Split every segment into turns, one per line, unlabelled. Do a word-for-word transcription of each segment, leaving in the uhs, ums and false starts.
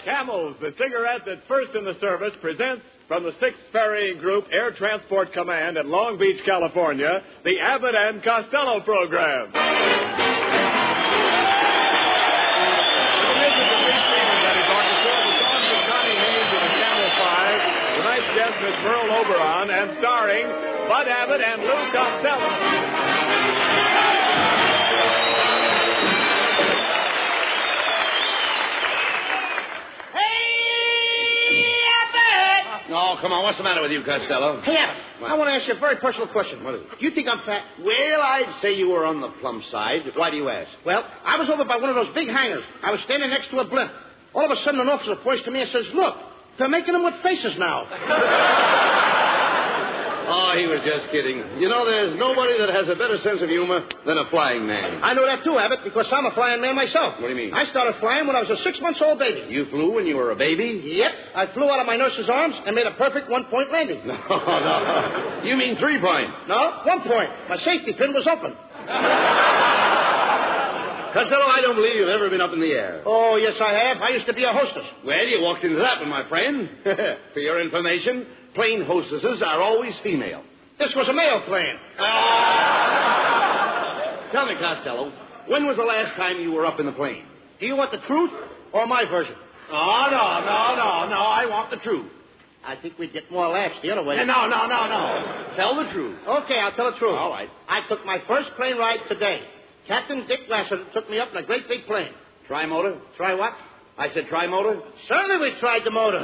Camels, the cigarette that's first in the service, presents from the sixth Ferrying Group Air Transport Command at Long Beach, California, the Abbott and Costello program. Tonight's guest is Merle Oberon, and starring Bud Abbott and Lou Costello.
Oh, come on. What's the matter with you, Costello?
Hey, Abbott, I want to ask you a very personal question.
What is it?
Do you think I'm fat?
Well, I'd say you were on the plump side. Why do you ask?
Well, I was over by one of those big hangars. I was standing next to a blimp. All of a sudden, an officer points to me and says, "Look, they're making them with faces now."
Oh, he was just kidding. You know, there's nobody that has a better sense of humor than a flying man.
I know that too, Abbott, because I'm a flying man myself.
What do you mean?
I started flying when I was a six-month-old baby.
You flew when you were a baby?
Yep. I flew out of my nurse's arms and made a perfect one-point landing.
No, no. You mean three-point?
No, one point. My safety pin was open.
Costello, I don't believe you've ever been up in the air.
Oh, yes, I have. I used to be a hostess.
Well, you walked into that one, my friend. For your information, plane hostesses are always female.
This was a male plane.
Tell me, Costello, when was the last time you were up in the plane?
Do you want the truth or my version?
Oh, no, no, no, no. I want the truth.
I think we'd get more laughs the other way.
No, no, no, no. Tell the truth.
Okay, I'll tell the truth.
All right.
I took my first plane ride today. Captain Dick Lassiter took me up in a great big plane.
Tri-motor?
Try what?
I said tri-motor?
Certainly we tried the motor.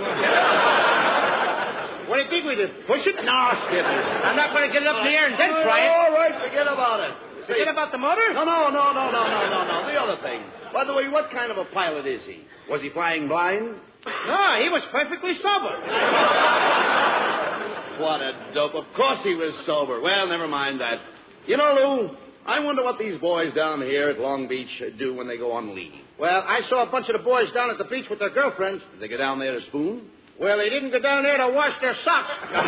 What do you think we did? Push it? No, Skip. I'm not going to get it up in the air and then try it.
All right, forget about it.
Forget about the motor?
No, no, no, no, no, no, no, no. The other thing. By the way, what kind of a pilot is he? Was he flying blind?
No, he was perfectly sober.
What a dope. Of course he was sober. Well, never mind that. You know, Lou, I wonder what these boys down here at Long Beach do when they go on leave.
Well, I saw a bunch of the boys down at the beach with their girlfriends.
Did they go down there to spoon?
Well, they didn't go down there to wash their socks.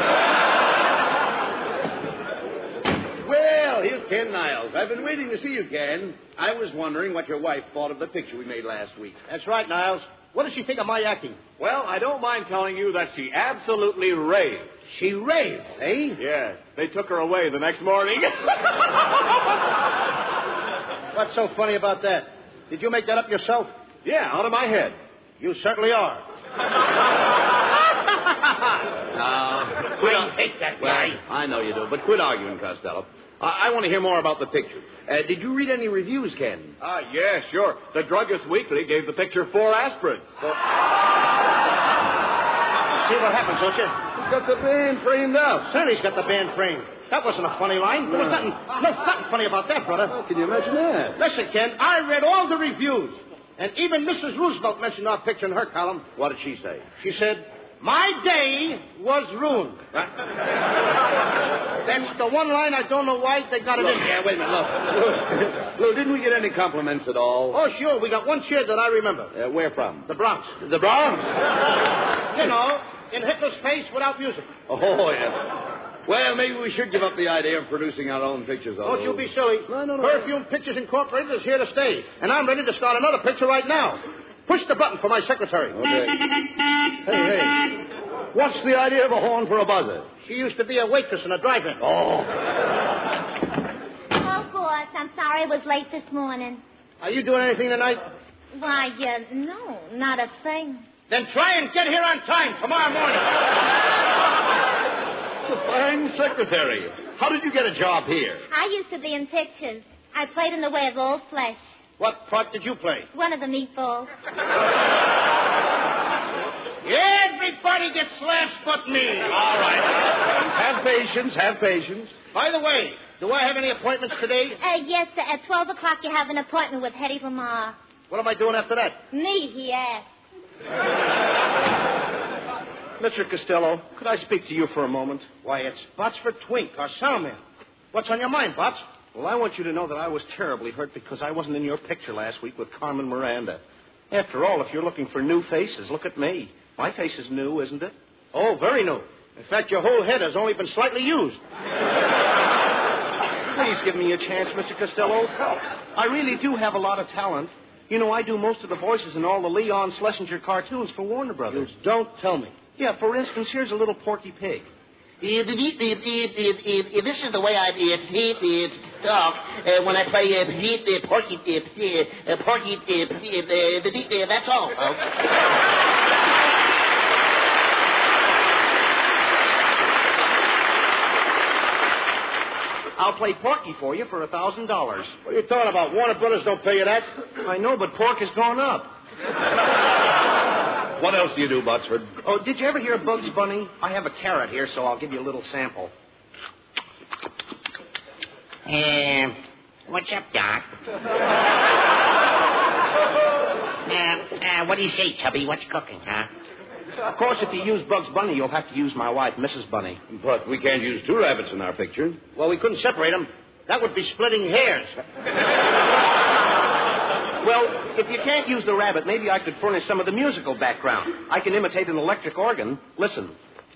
Well, here's Ken Niles. I've been waiting to see you, Ken. I was wondering what your wife thought of the picture we made last week.
That's right, Niles. What does she think of my acting?
Well, I don't mind telling you that she absolutely raved.
She raved, eh?
Yes. They took her away the next morning.
What's so funny about that? Did you make that up yourself?
Yeah, out of my head.
You certainly are.
Uh, quit
I hate that
well,
guy.
I know you do, but quit arguing, Costello. Uh, I want to hear more about the picture. Uh, did you read any reviews, Ken?
Ah, yeah, sure. The Druggist Weekly gave the picture four aspirins. So...
See what happens, don't you?
He's got the band framed up.
Sonny's got the band framed. That wasn't a funny line. There was nothing, no, nothing funny about that, brother.
How can you imagine that?
Listen, Ken, I read all the reviews. And even Missus Roosevelt mentioned our picture in her column.
What did she say?
She said, my day was ruined.
Huh?
That's the one line I don't know why they got it
Look,
in.
yeah, wait a minute, look. Lou, didn't we get any compliments at all?
Oh, sure. We got one cheer that I remember.
Uh, where from?
The Bronx.
The Bronx?
You know, in Hitler's face without music.
Oh, yeah. Well, maybe we should give up the idea of producing our own pictures, though.
Don't you be silly.
No, no, no.
Perfume Pictures Incorporated is here to stay. And I'm ready to start another picture right now. Push the button for my secretary.
Okay. Hey, hey. What's the idea of a horn for a buzzer?
She used to be a waitress in a drive-in.
Oh.
Oh, boss, I'm sorry I was late this morning.
Are you doing anything tonight?
Why, uh, no, not a thing.
Then try and get here on time tomorrow morning.
The fine secretary. How did you get a job here?
I used to be in pictures. I played in The Way of Old Flesh.
What part did you play?
One of the meatballs.
Everybody gets laughs but me.
All right. Have patience, have patience.
By the way, do I have any appointments today?
Uh, yes, sir. At twelve o'clock you have an appointment with Hetty Lamar.
What am I doing after that?
Me, he asked.
Mister Costello, could I speak to you for a moment? Why, it's Botsford Twink, our soundman. What's on your mind, Bots?
Well, I want you to know that I was terribly hurt because I wasn't in your picture last week with Carmen Miranda. After all, if you're looking for new faces, look at me. My face is new, isn't it?
Oh, very new. In fact, your whole head has only been slightly used.
Please give me a chance, Mister Costello. I really do have a lot of talent. You know, I do most of the voices in all the Leon Schlesinger cartoons for Warner Brothers.
You don't tell me.
Yeah, for instance, here's a little Porky Pig.
This is the way I talk uh, when I play uh, Porky uh, Porky uh, that's all, folks.
I'll play Porky for you for a thousand dollars.
What are you talking about? Warner Brothers don't pay you that.
I know, but pork has gone up.
What else do you do, Botsford?
Oh, did you ever hear Bugs Bunny? I have a carrot here, so I'll give you a little sample.
Um, what's up, Doc? uh, uh, what do you say, Tubby? What's cooking, huh?
Of course, if you use Bugs Bunny, you'll have to use my wife, Missus Bunny.
But we can't use two rabbits in our picture.
Well, we couldn't separate them. That would be splitting hairs.
Well, if you can't use the rabbit, maybe I could furnish some of the musical background. I can imitate an electric organ. Listen.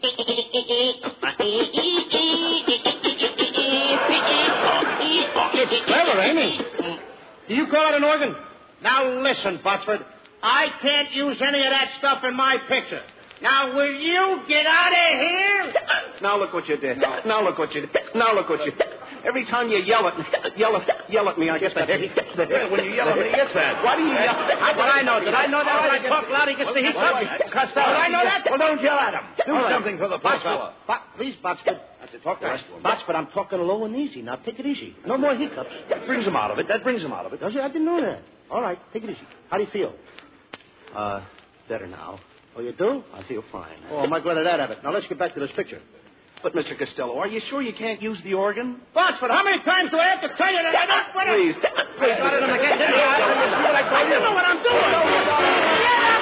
It's clever, ain't it? Do you call it an organ? Now listen, Botsford. I can't use any of that stuff in my picture. Now, will you get out of here?
Now look what you did. Now look what you did. Now look what you did. Every time you yell at yell at yell at me, I get the heat. The heat.
When you yell at me, he gets that.
Why do you yell?
How did I know? Did I know that when I talk loud, he gets the heat? Costello, did I know that?
Well, don't yell at him. Do
All right.
something for the poor fellow.
Bo- please, Botsford.
That's it. Talk nice to him.
Botsford, I'm talking low and easy. Now, take it easy. No more hiccups.
That brings him out of it. That brings him out of it.
Does it? I didn't know that. All right, take it easy. How do you feel?
Uh, better now.
Oh, you do?
I feel fine.
Oh, am I glad of that, Abbott. Now, let's get back to this picture.
But, Mister Costello, are you sure you can't use the organ?
Botsford, how many times do I have to tell you that I don't...
Please, please.
I got it again, didn't I? I don't know what I'm doing. Get him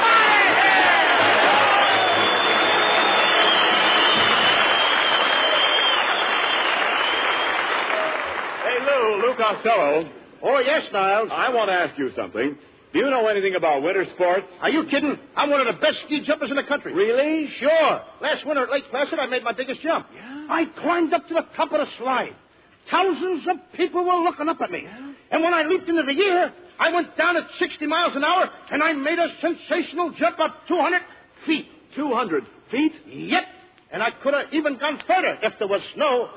Hey, Lou,
out of here!
Lou Costello.
Oh, yes, Niles.
I want to ask you something. Do you know anything about winter sports?
Are you kidding? I'm one of the best ski jumpers in the country.
Really?
Sure. Last winter at Lake Placid, I made my biggest jump.
Yeah?
I climbed up to the top of the slide. Thousands of people were looking up at me.
Yeah?
And when I leaped into the air, I went down at sixty miles an hour, and I made a sensational jump of two hundred feet.
two hundred feet?
Yep. And I could have even gone further if there was snow.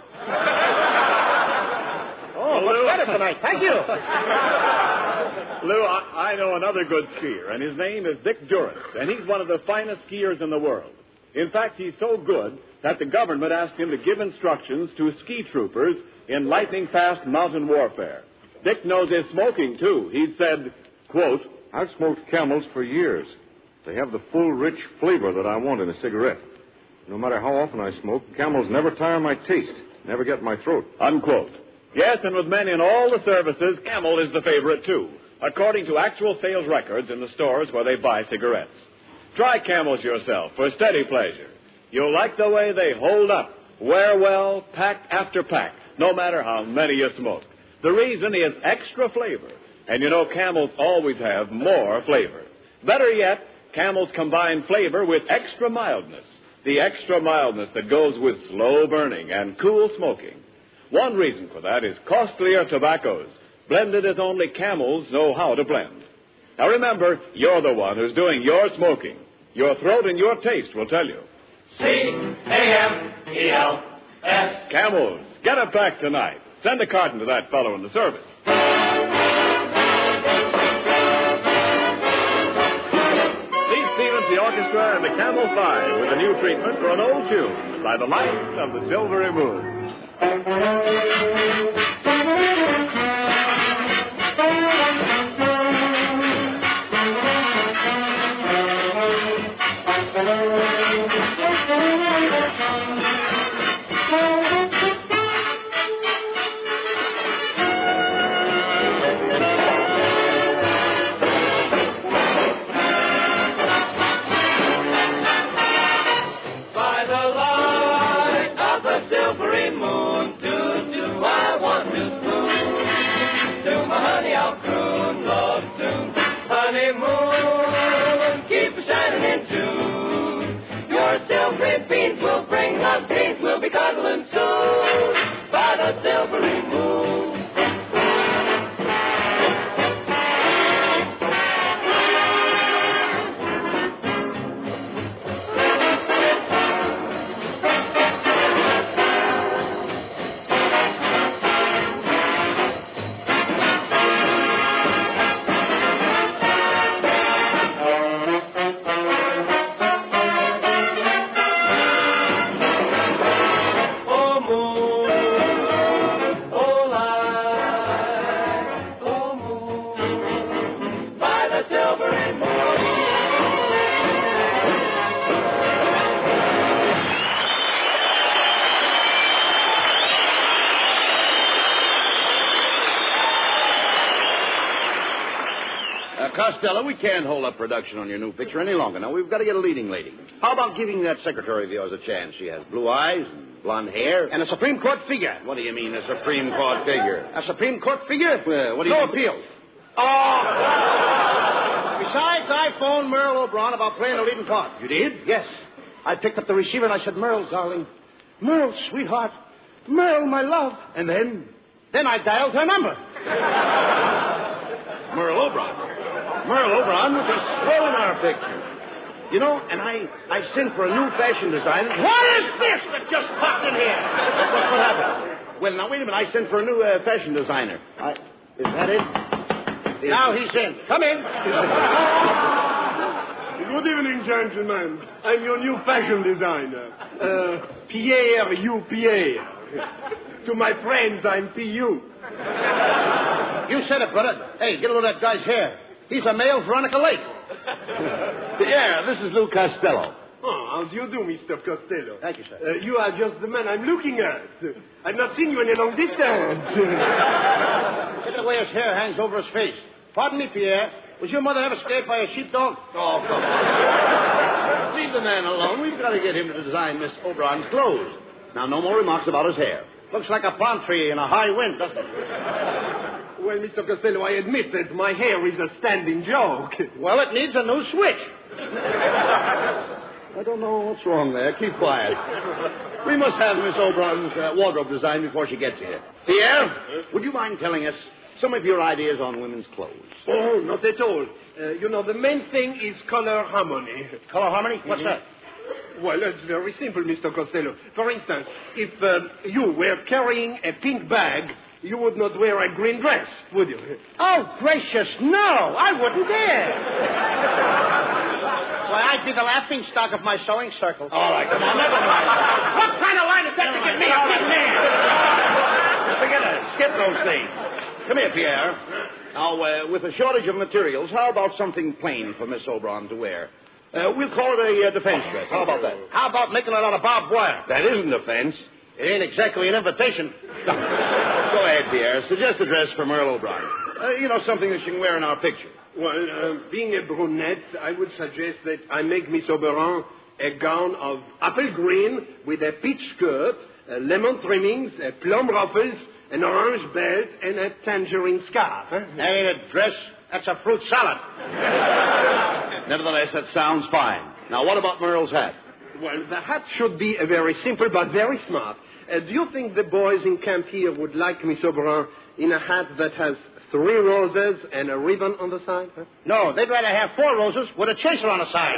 Oh,
Lou.
much better tonight. Thank you.
Lou, I, I know another good skier, and his name is Dick Durrance, and he's one of the finest skiers in the world. In fact, he's so good that the government asked him to give instructions to ski troopers in lightning-fast mountain warfare. Dick knows his smoking, too. He said, quote,
I've smoked Camels for years. They have the full, rich flavor that I want in a cigarette. No matter how often I smoke, Camels never tire my taste, never get in my throat.
unquote. Yes, and with men in all the services, Camel is the favorite, too, according to actual sales records in the stores where they buy cigarettes. Try Camels yourself for steady pleasure. You'll like the way they hold up, wear well, pack after pack, no matter how many you smoke. The reason is extra flavor, and you know Camels always have more flavor. Better yet, Camels combine flavor with extra mildness, the extra mildness that goes with slow burning and cool smoking. One reason for that is costlier tobaccos, blended as only Camels know how to blend. Now remember, you're the one who's doing your smoking. Your throat and your taste will tell you.
C A M E L S.
Camels, get a pack tonight. Send a carton to that fellow in the service. Lee Stevens, the orchestra, and the Camel Five with a new treatment for an old tune by the light of the silvery moon.
By the light of the silvery moon, doo-doo, I want to spoon. To my honey I'll croon love tune. Honey moon, keep a shining in tune. Your silvery beams will bring us dreams. We'll be cuddling soon by the silvery moon.
Costello, we can't hold up production on your new picture any longer. Now, we've got to get a leading lady. How about giving that secretary of yours a chance? She has blue eyes and blonde hair.
And a Supreme Court figure.
What do you mean, a Supreme Court figure?
A Supreme Court figure?
Uh, what do you
no
mean?
appeal. Oh! Besides, I phoned Merle O'Brien about playing a leading part.
You did?
Yes. I picked up the receiver and I said, Merle, darling. Merle, sweetheart. Merle, my love.
And then?
Then I dialed her number.
Merle O'Brien. Merle O'Brien would be swell in our picture. You know, and I, I sent for a new fashion designer.
What is this that just popped in here?
What, what happened? Well, now, wait a minute. I sent for a new uh, fashion designer. I, is that it? Is
now he's in. Come in.
Good evening, gentlemen. I'm your new fashion designer. Uh, Pierre, you Pierre. To my friends, I'm P U.
You said it, brother. Hey, get a load of that guy's hair. He's a male Veronica Lake.
Pierre, this is Lou Costello.
Oh, how do you do, Mister Costello?
Thank you, sir.
Uh, you are just the man I'm looking at. I've not seen you in a long distance.
Look at the way his hair hangs over his face. Pardon me, Pierre. Was your mother ever scared by a sheepdog?
Oh, come on. Leave the man alone. We've got to get him to design Miss O'Brien's clothes. Now, no more remarks about his hair.
Looks like a palm tree in a high wind, doesn't it?
Well, Mister Costello, I admit that my hair is a standing joke.
Well, it needs a new switch.
I don't know what's wrong there. Keep quiet. We must have Miss O'Brien's uh, wardrobe designed before she gets here. Pierre, would you mind telling us some of your ideas on women's clothes?
Oh, not at all. Uh, you know, the main thing is color harmony.
Color harmony? What's
Mm-hmm.
that?
Well, it's very simple, Mister Costello. For instance, if uh, you were carrying a pink bag, you would not wear a green dress, would you?
Oh, gracious, no. I wouldn't dare. Why, I'd be the laughing stock of my sewing circle.
All right, come on, never mind.
What kind of line is that to get me a big man?
Forget it. Skip those things. Come here, Pierre. Now, uh, with a shortage of materials, how about something plain for Miss O'Brien to wear? Uh, we'll call it a uh, defense dress. How about that?
How about making it out of barbed wire?
That isn't defense.
It ain't exactly an invitation.
Go ahead, Pierre. Suggest a dress for Merle O'Brien. Uh, you know, something that she can wear in our picture.
Well, uh, being a brunette, I would suggest that I make Miss Oberon a gown of apple green with a peach skirt, uh, lemon trimmings, uh, plum ruffles, an orange belt, and a tangerine scarf. Huh?
That ain't a dress. That's a fruit salad.
Nevertheless, that sounds fine. Now, what about Merle's hat?
Well, the hat should be uh, very simple but very smart. Uh, do you think the boys in camp here would like Miss Oberon in a hat that has three roses and a ribbon on the side? Huh?
No, they'd rather have four roses with a chaser on the side.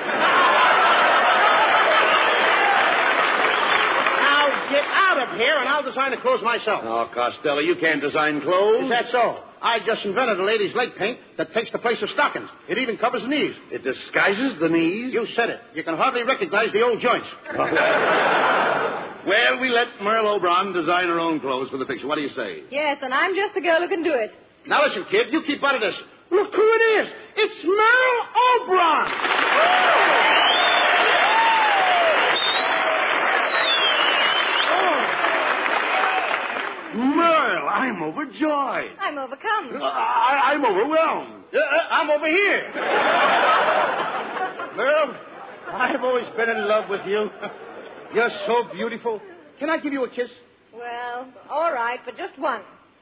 Now get out of here and I'll design the clothes myself.
Oh, Costello, you can't design clothes.
Is that so? I just invented a ladies' leg paint that takes the place of stockings. It even covers the knees.
It disguises the knees?
You said it. You can hardly recognize the old joints.
Well, we let Merle O'Brien design her own clothes for the picture. What do you say?
Yes, and I'm just the girl who can do it.
Now listen, kid, you keep out of this. Look who it is. It's Merle O'Brien.
Merle, I'm overjoyed.
I'm overcome.
Uh, I, I'm overwhelmed.
Uh, uh, I'm over here. Merle, I've always been in love with you. You're so beautiful. Can I give you a kiss?
Well, all right, but just one.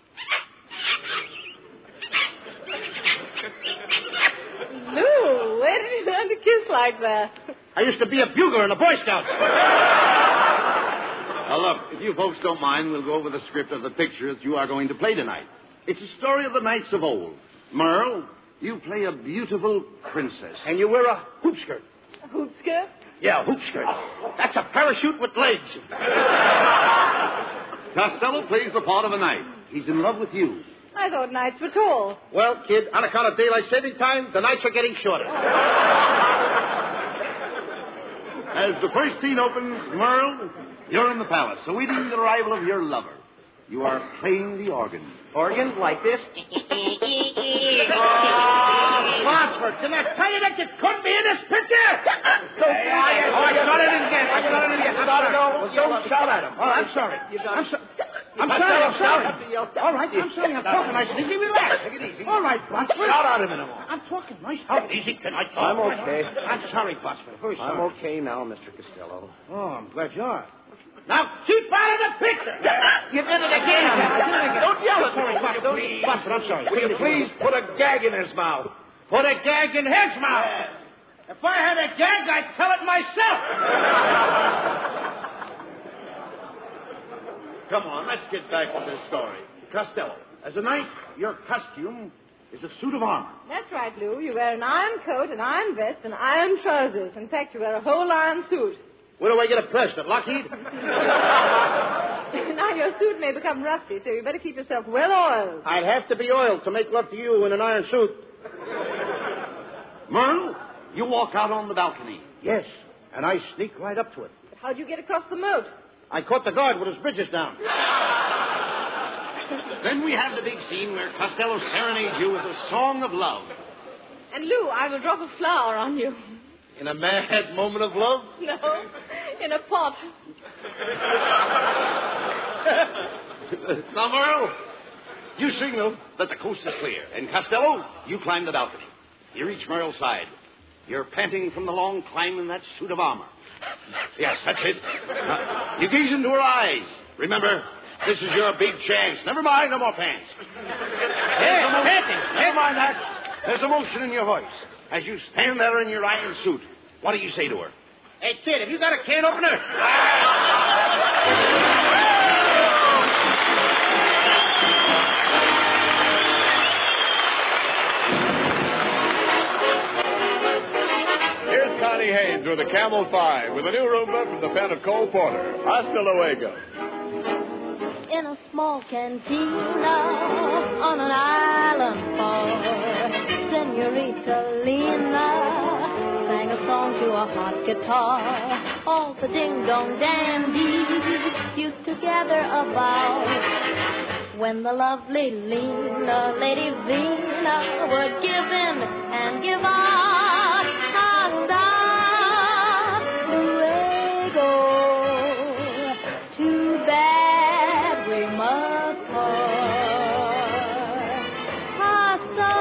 Lou, where did you learn to kiss like that?
I used to be a bugler in the Boy Scouts.
Now, look, if you folks don't mind, we'll go over the script of the picture that you are going to play tonight. It's a story of the knights of old. Merle, you play a beautiful princess.
And you wear a hoop skirt.
A hoop skirt?
Yeah, a hoop skirt. That's a parachute with legs.
Costello plays the part of a knight. He's in love with you.
I thought nights were tall.
Well, kid, on account of daylight saving time, the nights are getting shorter.
As the first scene opens, Merle, you're in the palace, awaiting the arrival of your lover. You are playing the organ.
Organ like this? Botsford, can I tell you that you couldn't be in this picture? So quiet. Oh, I got it in again. I got it in again. I'm sorry. Well, don't shout at him. Oh, I'm sorry. I'm sorry. I'm sorry. I'm sorry. yourself. All right, I'm sorry. I'm talking nice and easy. Relax.
Take it easy.
All right, Botsford.
Shout out of it anymore.
I'm talking nice and easy. Can I talk?
I'm okay.
I'm sorry, Botsford. Very sorry.
I'm okay now, Mister Costello.
Oh, I'm glad you are. Now, keep out of the picture.
You did it again.
Don't yell at me. Sorry, Botsford. Botsford, I'm sorry.
Will you please put a gag in his mouth?
Put a gag in his mouth. If I had a gag, I'd tell it myself.
Come on, let's get back to this story. Costello, as a knight, your costume is a suit of armor.
That's right, Lou. You wear an iron coat, an iron vest, and iron trousers. In fact, you wear a whole iron suit.
Where do I get it pressed? At Lockheed?
Now, your suit may become rusty, so you better keep yourself well oiled.
I'd have to be oiled to make love to you in an iron suit.
Merle, you walk out on the balcony.
Yes, and I sneak right up to it.
How'd you get across the moat?
I caught the guard with his bridges down.
Then we have the big scene where Costello serenades you with a song of love.
And, Lou, I will drop a flower on you.
In a mad moment of love?
No, in a pot.
Now, Merle, you signal that the coast is clear. And, Costello, you climb the balcony. You reach Merle's side. You're panting from the long climb in that suit of armor. Yes, that's it. Uh, you gaze into her eyes. Remember, this is your big chance. Never mind, no more pants.
Hey, panting.
Never mind that. There's emotion in your voice. As you stand there in your iron suit, what do you say to her?
Hey, kid, have you got a can opener?
Here's Connie Haynes with a Camel five with a new Roomba from the pen of Cole Porter. Hasta luego.
In a small cantina on an island far, Senorita Lena sang a song to a hot guitar. All the ding-dong dandies used to gather about when the lovely Lena, Lady Vina, would give in and give out. Hasta luego. Too bad we must part. Hasta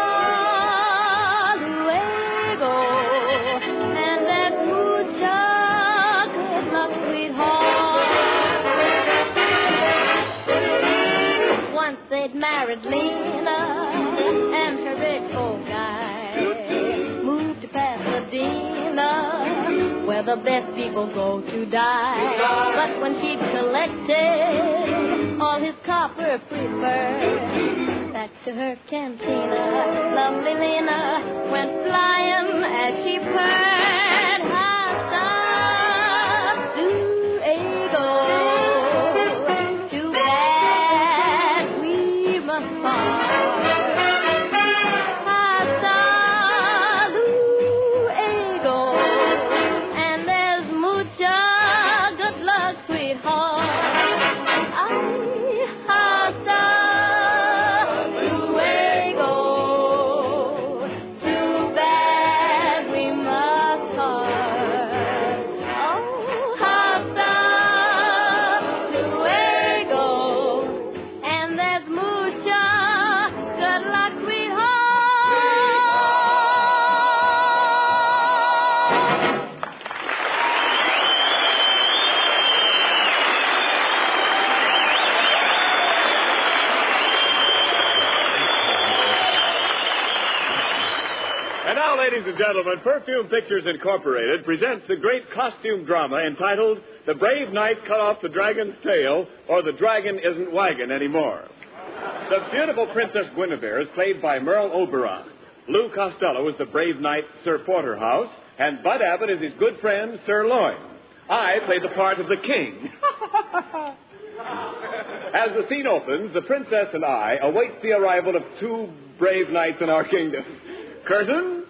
luego. And that mucha good luck, sweetheart. Once they'd married Lena and her rich old guy moved to Pasadena, where the best people go to die. But when she'd collected all his copper preferred, back to her cantina, lovely Lena went flying as she purred. Hasta luego. Too bad we must part. Hasta luego. And there's mucha good luck, sweetheart. Ay, hasta luego. Too bad we must part. Oh, hasta luego. And there's mucha good luck, sweetheart.
And now, ladies and gentlemen, Perfume Pictures Incorporated presents the great costume drama entitled The Brave Knight Cut Off the Dragon's Tail, or The Dragon Isn't Waggin' Anymore. The beautiful Princess Guinevere is played by Merle Oberon. Lou Costello is the brave knight Sir Porterhouse, and Bud Abbott is his good friend Sir Loin. I play the part of the king. As the scene opens, the princess and I await the arrival of two brave knights in our kingdom. Curtain.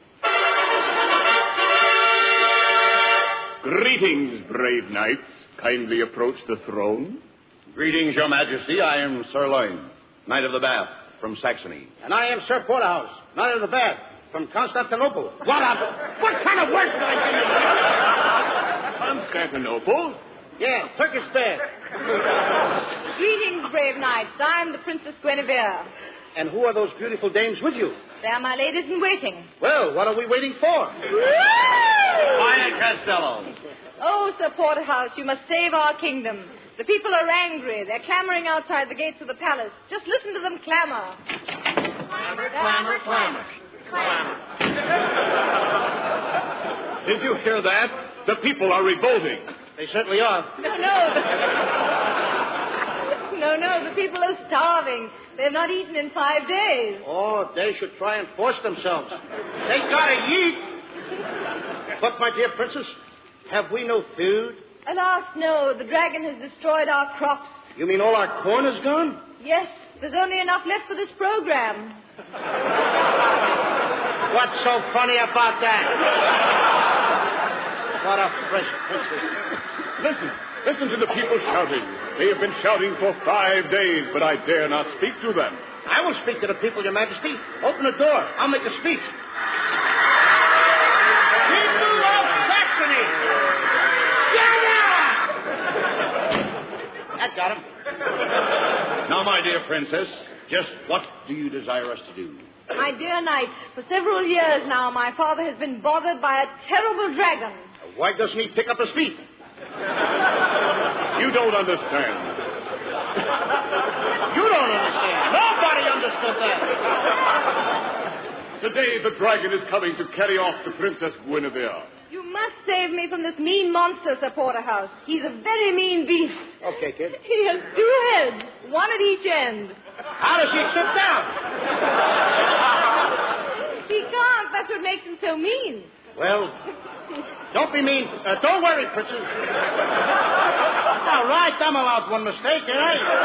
Greetings, brave knights. Kindly approach the throne.
Greetings, Your Majesty. I am Sir Loin, Knight of the Bath from Saxony.
And I am Sir Porterhouse, Knight of the Bath, from Constantinople. What a, what kind of work did I give you?
Constantinople?
Yeah, Turkish bath.
Greetings, brave knights. I'm the Princess Guinevere.
And who are those beautiful dames with you?
They are my ladies in waiting.
Well, what are we waiting for?
Quiet, Costello.
Oh, Sir Porterhouse, you must save our kingdom. The people are angry. They're clamoring outside the gates of the palace. Just listen to them clamor.
Clamor, clamor, clamor. Clamor.
Did you hear that? The people are revolting.
They certainly are.
No, no. No, no, the people are starving. They've not eaten in five days.
Oh, they should try and force themselves. They gotta eat. But, my dear princess, have we no food?
Alas, no. The dragon has destroyed our crops.
You mean all our corn is gone?
Yes, there's only enough left for this program.
What's so funny about that? What a fresh princess.
Listen, listen to the people shouting. They have been shouting for five days, but I dare not speak to them.
I will speak to the people, Your Majesty. Open the door. I'll make a speech. People of Saxony! That got him.
Now, my dear princess, just what do you desire us to do?
My dear knight, for several years now, my father has been bothered by a terrible dragon.
Why doesn't he pick up his feet?
You don't understand.
You don't understand. Nobody understood that.
Today the dragon is coming to carry off the Princess Guinevere.
You must save me from this mean monster, Sir Porterhouse. He's a very mean beast.
Okay, kid.
He has two heads, one at each end.
How does he sit down?
He can't. That's what makes him so mean.
Well, don't be mean. Uh, don't worry, princess. All right, I'm allowed one mistake, eh?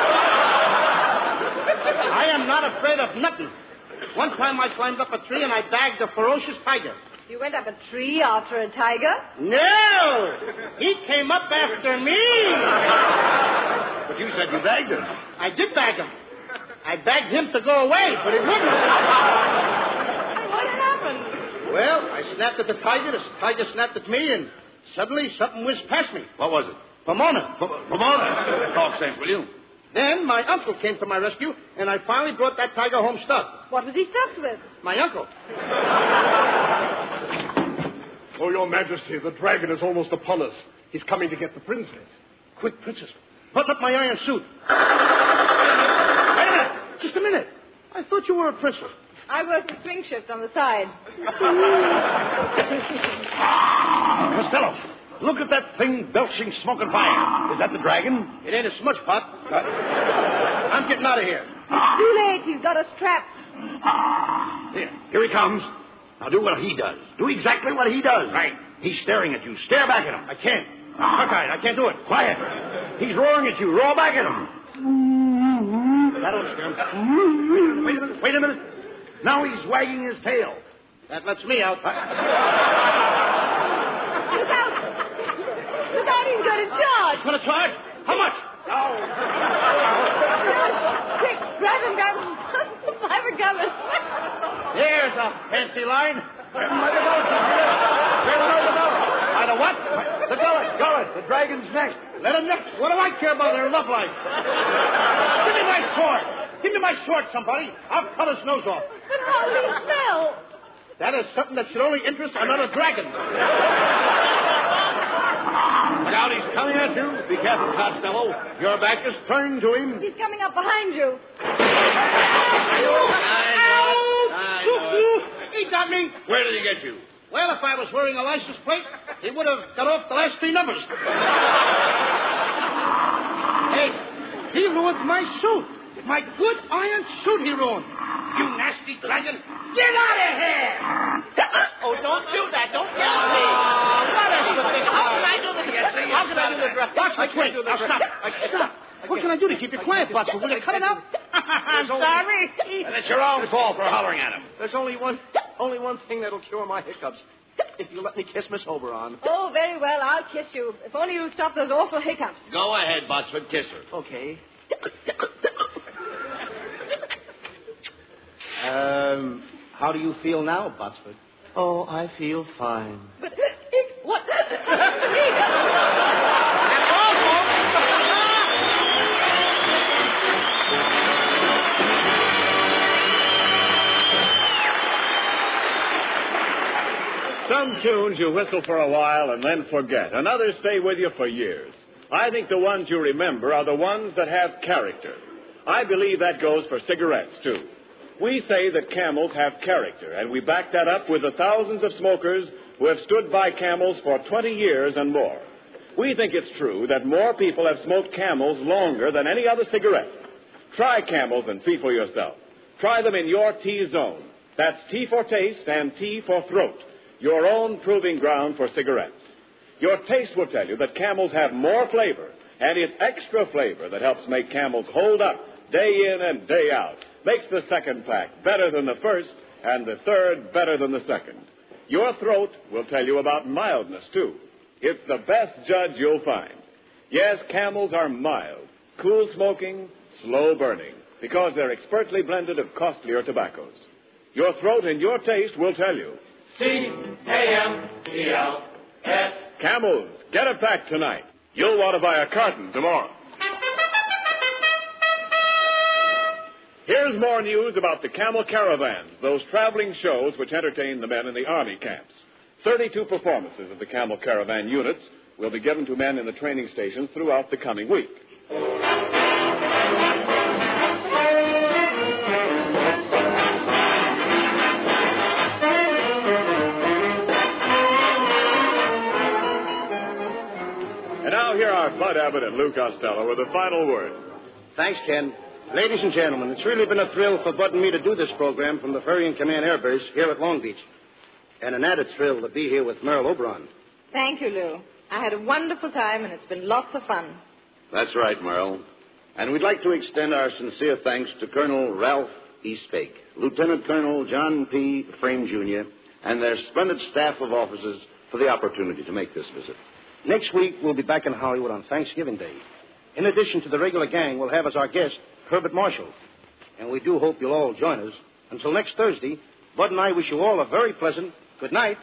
I am not afraid of nothing. One time I climbed up a tree and I bagged a ferocious tiger.
You went up a tree after a tiger?
No! He came up after me!
But you said you bagged him.
I did bag him. I begged him to go away, but he wouldn't.
And what happened?
Well, I snapped at the tiger, the tiger snapped at me, and suddenly something whizzed past me.
What was it?
Pomona.
P- Pomona. Talk sense, will you?
Then my uncle came to my rescue, and I finally brought that tiger home stuffed.
What was he stuffed with?
My uncle.
Oh, Your Majesty, the dragon is almost upon us. He's coming to get the princess.
Quick, princess. Put up my iron suit. Wait a minute. Just a minute. I thought you were a princess.
I work the swing shift on the side.
Costello, look at that thing belching smoke and fire. Is that the dragon?
It ain't a smudge pot. Uh, I'm getting out of here.
It's too late. He's got us trapped.
Here, here he comes. Now do what he does. Do exactly what he does. Right. He's staring at you. Stare back at him.
I can't. Cockeyed. I can't do it.
Quiet. He's roaring at you. Roar back at him.
That'll scare him.
Wait a minute. Wait a minute. Now he's wagging his tail.
That lets me out.
Look out! Look out, he's going to charge.
Going to charge? How much?
Oh. Quick, grab him, grab him. I've a gun.
There's a fancy line. Where the gullet? Where the gullet? By the what?
The gullet. Gullet. The dragon's next.
Let him next. What do I care about their love life? Give me my sword. Give me my sword, somebody. I'll cut his nose off.
But how will he smell?
That is something that should only interest another dragon.
Look out, he's coming at you. Be careful, Costello. Your back is turned to him.
He's coming up behind you.
He got me.
Where did he get you?
Well, if I was wearing a license plate, he would have got off the last three numbers. Hey, he ruined my suit. My good iron suit he ruined. You nasty dragon. Get out of here!
Oh, don't do that. Don't kill me.
What is the thing?
How can I do the dressing? How can I do the dressing?
Watch my wait. Now stop. Stop. What can I do to keep you quiet, Butcher? Will you cut it out? I'm sorry.
And it's your own fault for hollering at him.
There's only one, only one thing that'll cure my hiccups. If you let me kiss Miss Oberon.
Oh, very well. I'll kiss you. If only you stop those awful hiccups.
Go ahead, Botsford. Kiss her.
Okay. Um, how do you feel now, Botsford? Oh, I feel fine.
But what?
tunes you whistle for a while and then forget, and others stay with you for years. I think the ones you remember are the ones that have character. I believe that goes for cigarettes, too. We say that Camels have character, and we back that up with the thousands of smokers who have stood by Camels for twenty years and more. We think it's true that more people have smoked Camels longer than any other cigarette. Try Camels and see for yourself. Try them in your T-zone. That's T for taste and T for throat, your own proving ground for cigarettes. Your taste will tell you that Camels have more flavor, and it's extra flavor that helps make Camels hold up day in and day out. Makes the second pack better than the first, and the third better than the second. Your throat will tell you about mildness, too. It's the best judge you'll find. Yes, Camels are mild, cool smoking, slow burning, because they're expertly blended of costlier tobaccos. Your throat and your taste will tell you.
C A M E L S.
Camels, get a pack tonight. You'll want to buy a carton tomorrow. Here's more news about the Camel Caravans, those traveling shows which entertain the men in the Army camps. thirty-two performances of the Camel Caravan units will be given to men in the training stations throughout the coming week. And now here are Bud Abbott and Lou Costello with the final word.
Thanks, Ken. Ladies and gentlemen, it's really been a thrill for Bud and me to do this program from the Ferry and Command Air Base here at Long Beach. And an added thrill to be here with Merle Oberon.
Thank you, Lou. I had a wonderful time, and it's been lots of fun.
That's right, Merle. And we'd like to extend our sincere thanks to Colonel Ralph Eastbake, Lieutenant Colonel John P. Frame, Junior, and their splendid staff of officers for the opportunity to make this visit.
Next week, we'll be back in Hollywood on Thanksgiving Day. In addition to the regular gang, we'll have as our guest Herbert Marshall. And we do hope you'll all join us. Until next Thursday, Bud and I wish you all a very pleasant good night.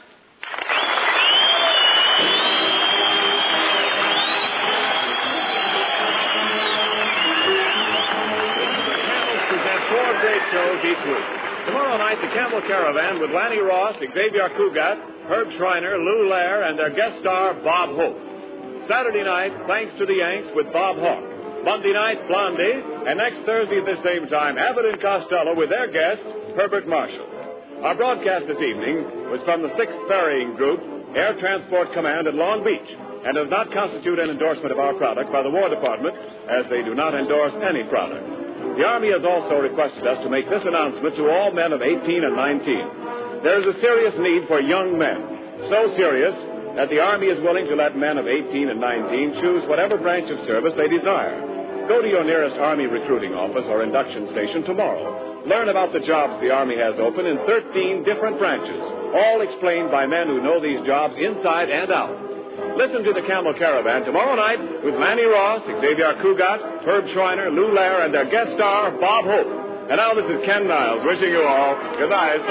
Camels present four great shows each week. Tomorrow night, the Camel Caravan with Lanny Ross, Xavier Cugat, Herb Schreiner, Lou Lair, and their guest star, Bob Hope. Saturday night, Thanks to the Yanks with Bob Hawke. Monday night, Blondie. And next Thursday at this same time, Abbott and Costello with their guest, Herbert Marshall. Our broadcast this evening was from the sixth Ferrying Group, Air Transport Command at Long Beach, and does not constitute an endorsement of our product by the War Department, as they do not endorse any product. The Army has also requested us to make this announcement to all men of eighteen and nineteen. There is a serious need for young men, so serious that the Army is willing to let men of eighteen and nineteen choose whatever branch of service they desire. Go to your nearest Army recruiting office or induction station tomorrow. Learn about the jobs the Army has open in thirteen different branches, all explained by men who know these jobs inside and out. Listen to the Camel Caravan tomorrow night with Lanny Ross, Xavier Cugat, Herb Schreiner, Lou Lair, and their guest star, Bob Hope. And now this is Ken Niles wishing you all good night.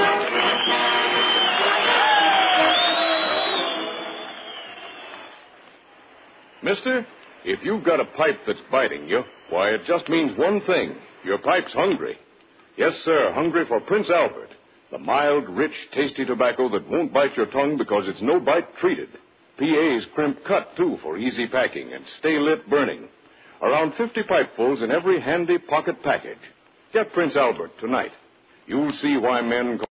Mister, if you've got a pipe that's biting you, why, it just means one thing. Your pipe's hungry. Yes, sir, hungry for Prince Albert, the mild, rich, tasty tobacco that won't bite your tongue because it's no-bite treated. P A's crimp cut, too, for easy packing and stay-lit burning. Around fifty pipefuls in every handy pocket package. Get Prince Albert tonight. You'll see why men call